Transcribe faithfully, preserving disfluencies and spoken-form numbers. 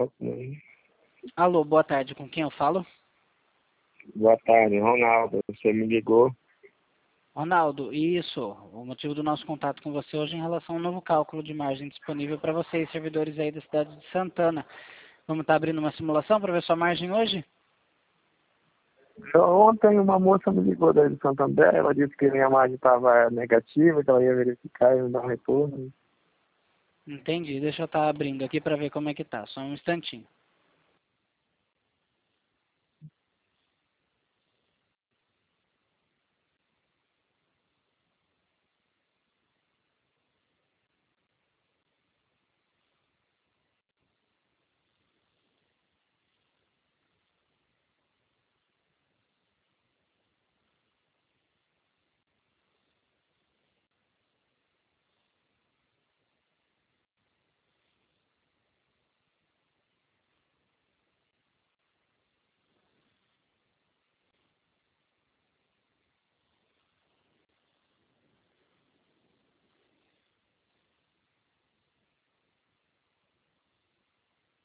pronto, né? Alô, boa tarde, com quem eu falo? Boa tarde, Ronaldo. Você me ligou? Ronaldo, isso. O motivo do nosso contato com você hoje é em relação ao novo cálculo de margem disponível para vocês, servidores aí da cidade de Santana. Vamos estar abrindo uma simulação para ver sua margem hoje? Ontem uma moça me ligou daí do Santander, ela disse que minha margem estava negativa, que ela ia verificar e me dar um retorno. Entendi, deixa eu estar abrindo aqui para ver como é que tá, só um instantinho.